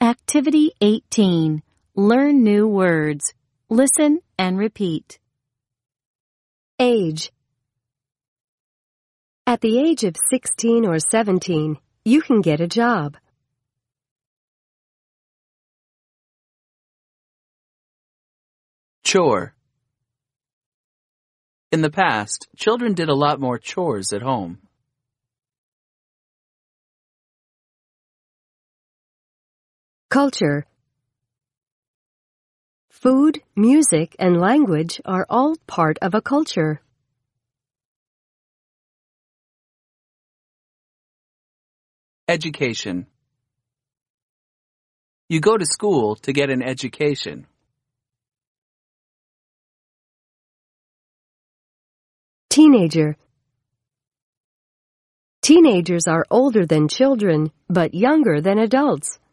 Activity 18. Learn new words. Listen and repeat. Age. At the age of 16 or 17, you can get a job. Chore. In the past, children did a lot more chores at home. Culture. Food, music, and language are all part of a culture. Education. You go to school to get an education. Teenager. Teenagers are older than children, but younger than adults.